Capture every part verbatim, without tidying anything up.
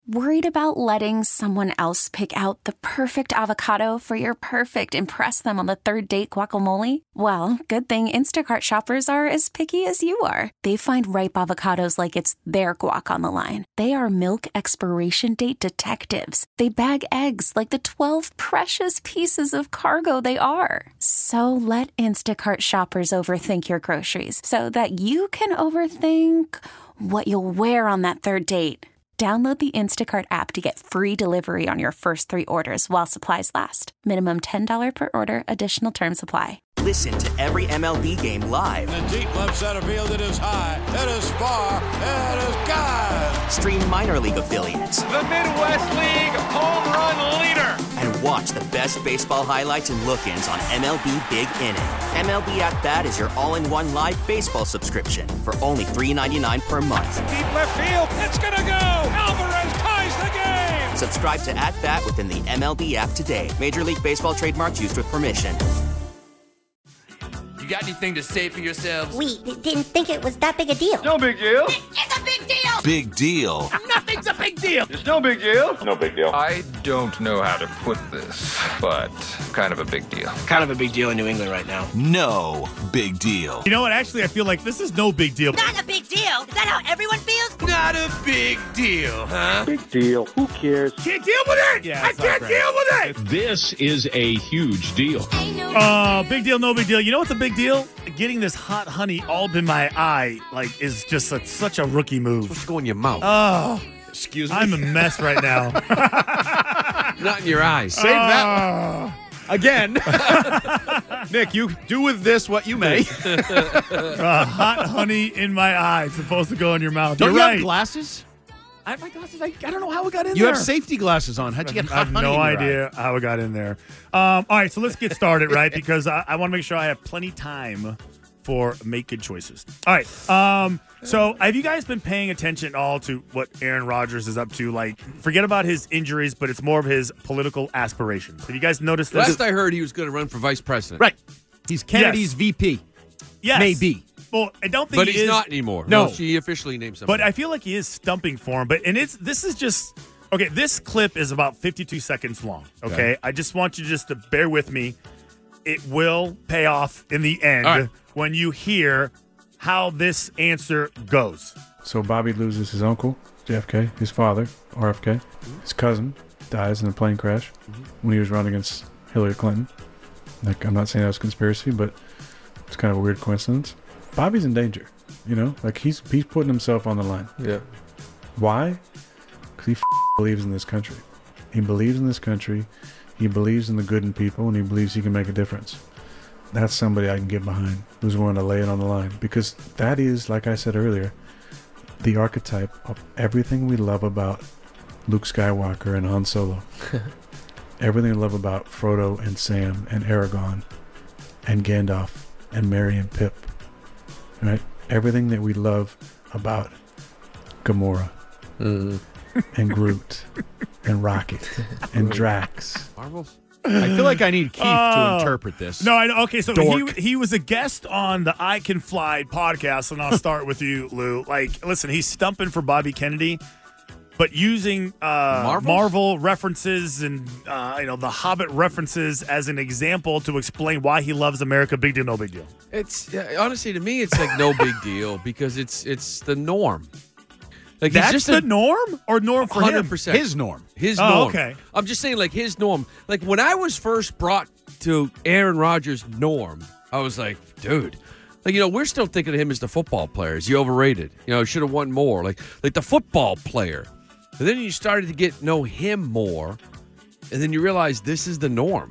Worried about letting someone else pick out the perfect avocado for your perfect impress them on the third date guacamole? Well, good thing Instacart shoppers are as picky as you are. They find ripe avocados like it's their guac on the line. They are milk expiration date detectives. They bag eggs like the twelve precious pieces of cargo they are. So let Instacart shoppers overthink your groceries so that you can overthink what you'll wear on that third date. Download the Instacart app to get free delivery on your first three orders while supplies last. Minimum ten dollars per order. Additional terms apply. Listen to every M L B game live. In the deep left center field, it is high, it is far, it is gone. Stream minor league affiliates. The Midwest League home run leader. And watch the best baseball highlights and look-ins on M L B Big Inning. M L B At Bat is your all-in-one live baseball subscription for only three dollars and ninety-nine cents per month. Deep left field, it's gonna go. Alvarez ties the game. Subscribe to At Bat within the M L B app today. Major League Baseball trademarks used with permission. You got anything to say for yourselves? We d- didn't think it was that big a deal. No big deal. It's a big deal! Big deal. Nothing's a big deal. It's no big deal. No big deal. I don't know how to put this, but kind of a big deal. Kind of a big deal in New England right now. No big deal. You know what? Actually, I feel like this is no big deal. Not a big deal? Is that how everyone feels? Not a big deal, huh? Big deal. Who cares? Can't deal with it. Yeah, I can't great. deal with it. This is a huge deal. Uh, big deal, no big deal. You know what's a big deal? Getting this hot honey all in my eye, like, is just a, such a rookie move. It's supposed to go in your mouth. Oh, excuse me. I'm a mess right now. Not in your eyes. Save that one. Again. Nick, you do with this what you may. uh, hot honey in my eye. It's supposed to go in your mouth. Don't You're you right. have glasses? I have my glasses. I, I don't know how it got in you there. You have safety glasses on. How'd you get hot I have honey no in your idea eye? how it got in there. Um, all right, so let's get started, right? Because I, I want to make sure I have plenty time for make good choices. All right. Um, so have you guys been paying attention at all to what Aaron Rodgers is up to? Like, forget about his injuries, but it's more of his political aspirations. Have you guys noticed this? Last I heard, he was going to run for vice president. Right. He's Kennedy's Yes. V P. Yes. Maybe. Well, I don't think But he he's is. not anymore. No. She officially named somebody. But I feel like he is stumping for him. But and it's this is just okay. This clip is about fifty-two seconds long. Okay, Okay. I just want you just to bear with me. It will pay off in the end All right. when you hear how this answer goes. So Bobby loses his uncle, J F K, his father, R F K. Mm-hmm. His cousin dies in a plane crash mm-hmm. when he was running against Hillary Clinton. Like, I'm not saying that was conspiracy, but it's kind of a weird coincidence. Bobby's in danger, you know? Like, he's he's putting himself on the line. Yeah. Why? Because he f- believes in this country. He believes in this country. He believes in the good in people, and he believes he can make a difference. That's somebody I can get behind who's willing to lay it on the line. Because that is, like I said earlier, the archetype of everything we love about Luke Skywalker and Han Solo. Everything we love about Frodo and Sam and Aragorn and Gandalf and Merry and Pip. Right? Everything that we love about Gamora Mm. and Groot and Rocket and Drax. Marvels? I feel like I need Keith Oh. to interpret this. No, I okay. So Dork. he he was a guest on the I Can Fly podcast, and I'll start with you, Lou. Like, listen, he's stumping for Bobby Kennedy, but using uh, Marvels? Marvel references and uh, you know the Hobbit references as an example to explain why he loves America. Big deal, no big deal. It's yeah, honestly, to me, it's like no big deal because it's it's the norm. Like That's he's just the a, norm, or norm for one hundred him. percent. His norm. His Oh, norm. okay. I'm just saying, like, his norm. Like, when I was first brought to Aaron Rodgers' norm, I was like, dude. Like, you know, we're still thinking of him as the football player. Is he overrated? You know, should have won more. Like, like the football player. And then you started to get know him more, and then you realize this is the norm.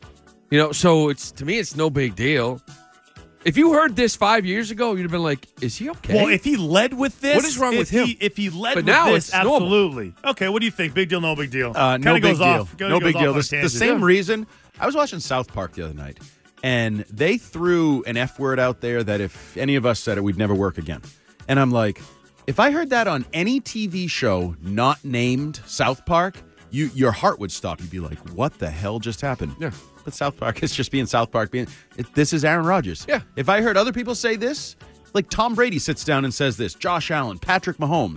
You know, so it's to me, it's no big deal. If you heard this five years ago, you'd have been like, is he okay? Well, if he led with this, What is wrong if with him? He, if he led But with now this, it's normal. absolutely. Okay, what do you think? Big deal, no big deal. Uh, no Kinda big goes deal. Off, kinda no goes big off deal. on a The, the tangent. same reason. I was watching South Park the other night, and they threw an F word out there that if any of us said it, we'd never work again. And I'm like, if I heard that on any T V show not named South Park, you your heart would stop. You'd be like, what the hell just happened? Yeah. But South Park is just being South Park. Being it, this is Aaron Rodgers. Yeah. If I heard other people say this, like Tom Brady sits down and says this, Josh Allen, Patrick Mahomes,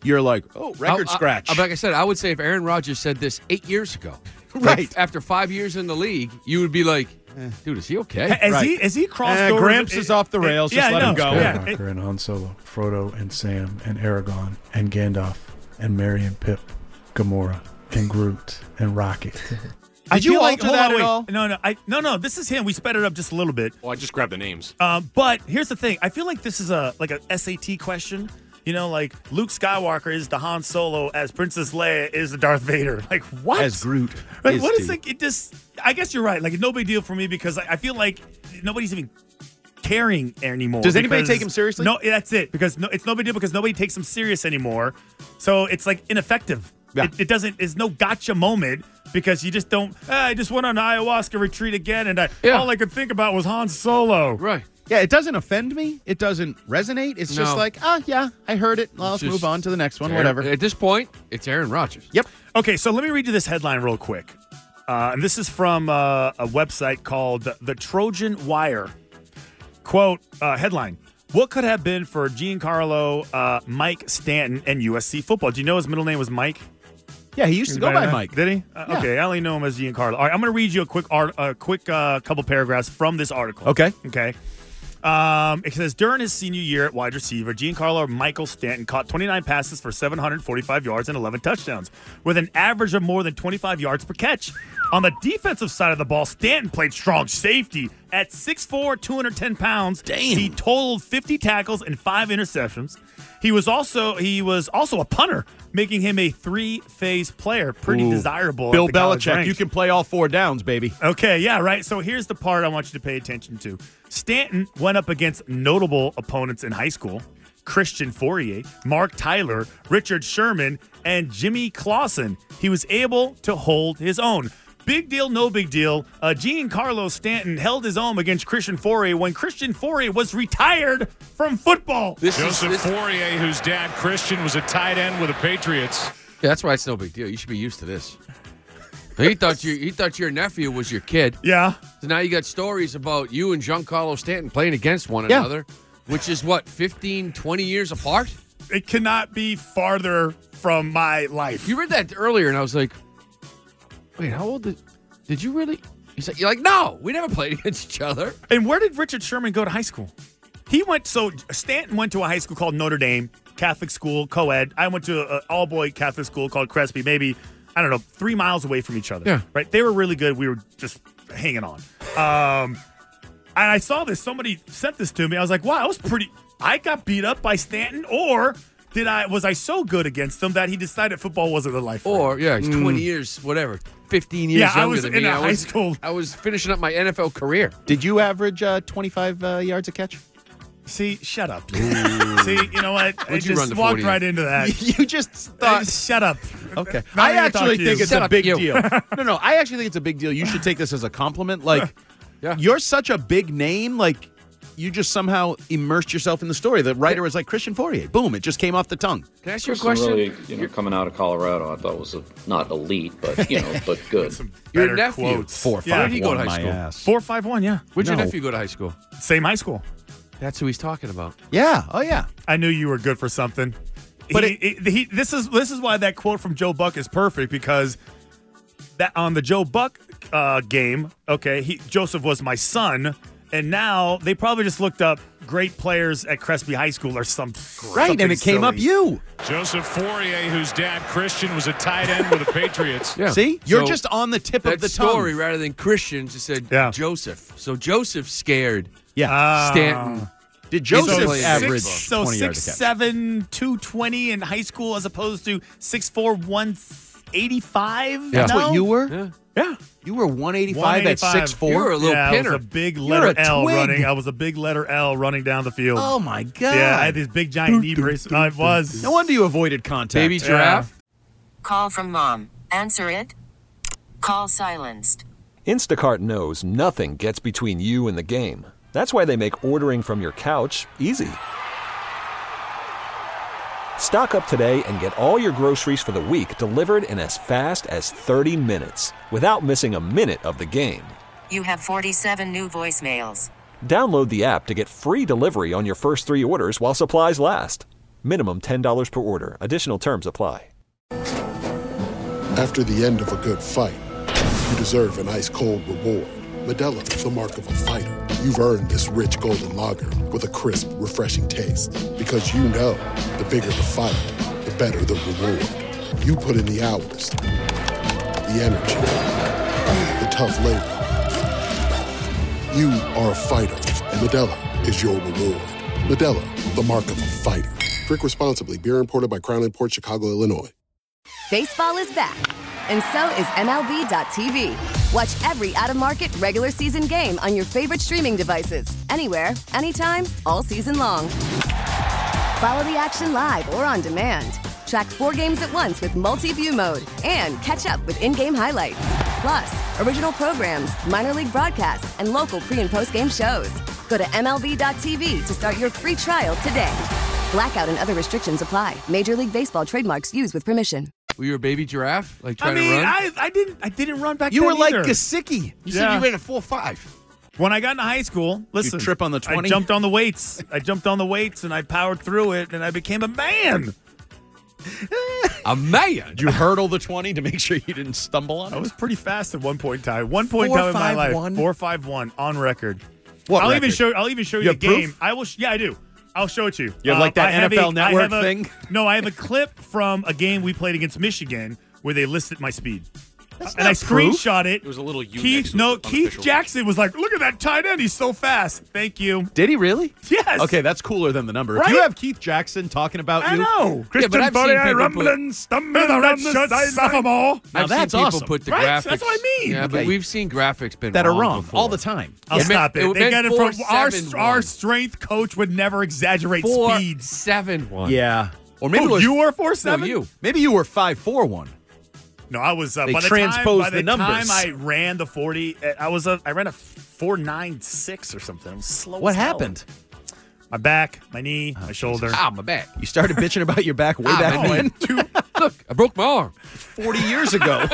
you're like, oh, record I, scratch. I, like I said, I would say if Aaron Rodgers said this eight years ago, right after five years in the league, you would be like, eh, dude, is he okay? Has right. he has he crossed eh, over? Gramps it, is off the rails. It, Just yeah, let no, him go. Yeah. Skywalker and Han Solo, Frodo and Sam and Aragorn and Gandalf and Merry and Pip, Gamora and Groot and Rocket. I Did you feel alter like, hold that on, at wait. all? No, no, I, no, no. This is him. We sped it up just a little bit. Well, I just grabbed the names. Um, but here's the thing. I feel like this is a like a S A T question. You know, like Luke Skywalker is the Han Solo, as Princess Leia is the Darth Vader. Like what? As Groot. Like is what is the- like? It just. I guess you're right. Like no big deal for me because I, I feel like nobody's even caring anymore. Does anybody because- take him seriously? No, that's it. Because no, it's no big deal because nobody takes him serious anymore. So it's like ineffective. Yeah. It, it doesn't. It's no gotcha moment because you just don't. Ah, I just went on an ayahuasca retreat again, and I, Yeah. all I could think about was Han Solo. Right. Yeah, it doesn't offend me. It doesn't resonate. It's just No. like, oh, yeah, I heard it. Well, let's Just- move on to the next one, Aaron- whatever. At this point, it's Aaron Rodgers. Yep. Okay, so let me read you this headline real quick. Uh, and this is from uh, a website called The Trojan Wire. Quote, uh, headline, what could have been for Giancarlo uh, Mike Stanton and U S C football? Do you know his middle name was Mike? Yeah, he used to go Anybody by know? Mike. Did he? Uh, Yeah. Okay, I only know him as Giancarlo. All right, I'm going to read you a quick art, a quick uh, couple paragraphs from this article. Okay. Okay. Um, it says, during his senior year at wide receiver, Giancarlo Michael Stanton caught twenty-nine passes for seven hundred forty-five yards and eleven touchdowns, with an average of more than twenty-five yards per catch. On the defensive side of the ball, Stanton played strong safety. At six foot four, two hundred ten pounds, Damn. he totaled fifty tackles and five interceptions. He was also he was also a punter, making him a three-phase player. Pretty Ooh. desirable. at Bill the college Belichick, ranks. you can play all four downs, baby. Okay, yeah, right. So here's the part I want you to pay attention to. Stanton went up against notable opponents in high school. Christian Fourier, Mark Tyler, Richard Sherman, and Jimmy Clausen. He was able to hold his own. Big deal, no big deal. Uh, Giancarlo Stanton held his own against Christian Fourier when Christian Fourier was retired from football. This Joseph is, this, Fourier, whose dad Christian was a tight end with the Patriots. yeah, that's why it's no big deal. You should be used to this. He thought you, he thought your nephew was your kid. Yeah. So now you got stories about you and Giancarlo Stanton playing against one Yeah. another, which is what, fifteen, twenty years apart? It cannot be farther from my life. You read that earlier, and I was like, wait, how old did, did you really? He's like, you're like, no, we never played against each other. And where did Richard Sherman go to high school? He went, so Stanton went to a high school called Notre Dame, Catholic school, co-ed. I went to an all-boy Catholic school called Crespi, maybe, I don't know, three miles away from each other. Yeah. Right? They were really good. We were just hanging on. Um, and I saw this. Somebody sent this to me. I was like, wow, I was pretty, I got beat up by Stanton, or did I, was I so good against him that he decided football wasn't a life for him? Or, yeah, he's twenty years, whatever, fifteen years Yeah, younger I was than in me. a I high was, school. I was finishing up my N F L career. Did you average uh, twenty-five uh, yards a catch? See, shut up. See, you know what? I What'd you just run the walked forty? right into that. You just I thought. just- shut up. Okay. Now I I'm gonna talk actually to you. think it's Shut a up, big you. deal. No, no, I actually think it's a big deal. You should take this as a compliment. Like, Yeah. you're such a big name. Like, you just somehow immersed yourself in the story. The writer was like Christian Fourier. Boom, it just came off the tongue. Can I ask you a Person question? really, you know, coming out of Colorado, I thought was a, not elite, but you know, but good. Your Better nephew. quotes. Four, Yeah. Where five, did he go to one, high my school? ass. Four five one, yeah. Where'd your No. nephew go to high school? Same high school. That's who he's talking about. Yeah. Oh, yeah. I knew you were good for something. But he, he, he, this is this is why that quote from Joe Buck is perfect, because that on the Joe Buck uh, game, okay, he, Joseph was my son, and now they probably just looked up great players at Crespi High School or some Right, something and it came up silly. you. Joseph Fourier, whose dad Christian was a tight end with the Patriots. Yeah. See? You're So just on the tip that of the story tongue. rather than Christian just said Yeah. Joseph. So Joseph scared Yeah. Ah. Stanton. Did So Joseph six- average so twenty yards six a catch? seven two twenty in high school as opposed to six four one eighty five? Yeah. That's what you were? Yeah. Yeah. You were one eighty-five at six four? You were a little yeah, pinner. I was a big You're letter a L twig. running. I was a big letter L running down the field. Oh, my God. Yeah, I had these big giant knee braces. I was. No wonder you avoided contact. Baby giraffe. Call from mom. Answer it. Call silenced. Instacart knows nothing gets between you and the game. That's why they make ordering from your couch easy. Stock up today and get all your groceries for the week delivered in as fast as thirty minutes without missing a minute of the game. You have forty-seven new voicemails. Download the app to get free delivery on your first three orders while supplies last. Minimum ten dollars per order. Additional terms apply. After the end of a good fight, you deserve an ice-cold reward. Modelo is the mark of a fighter. You've earned this rich golden lager with a crisp, refreshing taste. Because you know, the bigger the fight, the better the reward. You put in the hours, the energy, the tough labor. You are a fighter, and Modelo is your reward. Modelo, the mark of a fighter. Drink responsibly. Beer imported by Crown Imports, Chicago, Illinois. Baseball is back, and so is M L B dot T V. Watch every out-of-market regular season game on your favorite streaming devices, anywhere, anytime, all season long. Follow the action live or on demand. Track four games at once with multi-view mode and catch up with in-game highlights. Plus, original programs, minor league broadcasts, and local pre- and post-game shows. Go to M L B dot T V to start your free trial today. Blackout and other restrictions apply. Major League Baseball trademarks used with permission. Were you a baby giraffe? Like trying I mean, to run? I, I didn't I didn't run back You then were like either. Gesicki. You Yeah. said you ran a four five. When I got into high school, listen. You trip on the twenty? I jumped on the weights. I jumped on the weights and I powered through it and I became a man. A man? Did you hurdle the twenty to make sure you didn't stumble on it? I was pretty fast at one point in time. One point in Four, time in my five, life. one? Four five one on record. What I'll record? even show I'll even show you, You the have game. proof? I will sh- yeah, I do. I'll show it to you. You have like that I have N F L a- I Network have a- thing? No, I have a clip from a game we played against Michigan where they listed my speed. That's and not I proof. screenshot it. There was a little U Keith, next to no, it, Keith unofficial. Jackson was like, "Look at that tight end. He's so fast." Thank you. Did he really? Yes. Okay, that's cooler than the number. Right? If you have Keith Jackson talking about I you, know. Yeah, but I've seen people rumbling, put- stumbling around the sophomore. Now I've that's seen people awesome. put the Right? graphics. That's what I mean. Yeah, Okay. but we've seen graphics been that are wrong before. all the time. I'll It stop meant- it. it They meant get it four, from our seven, our one. strength coach would never exaggerate Four, speeds. seven, one. Yeah. Or maybe Oh, it was, you were four No, seven. you. maybe you were five four one. No, I was. Uh, They by the transposed time, by the the numbers. time I ran the forty, uh, I was a. I ran a four nine six or something. I was slow. What as hell. happened? My back, my knee, my shoulder. Ah, my back. You started bitching about your back way Ah, back my knee. when? Look, I broke my arm. forty years ago.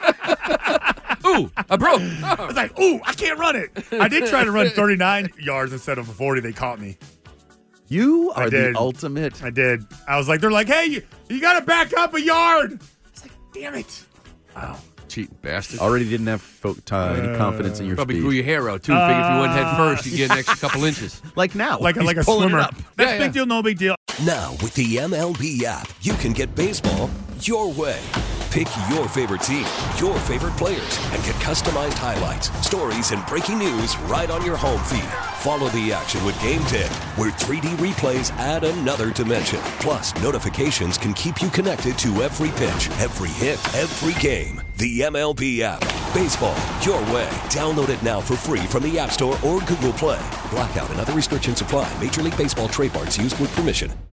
Ooh, I broke. I was like, "Ooh, I can't run it." I did try to run thirty-nine yards instead of a forty. They caught me. You I are the did. ultimate. I did. I was like, "They're like, hey, you, you got to back up a yard." I was like, "Damn it!" Wow, cheating bastard. Already didn't have fo- uh, any confidence in your Probably speed. grew your hair out, too. Figure if you went head first, you'd get an extra couple inches. Like now. Like a, He's like a pulling it swimmer. up. That's Yeah, big yeah. deal, no big deal. Now, with the M L B app, you can get baseball your way. Pick your favorite team, your favorite players, and get customized highlights, stories, and breaking news right on your home feed. Follow the action with Game ten, where three D replays add another dimension. Plus, notifications can keep you connected to every pitch, every hit, every game. The M L B app. Baseball your way. Download it now for free from the App Store or Google Play. Blackout and other restrictions apply. Major League Baseball trademarks used with permission.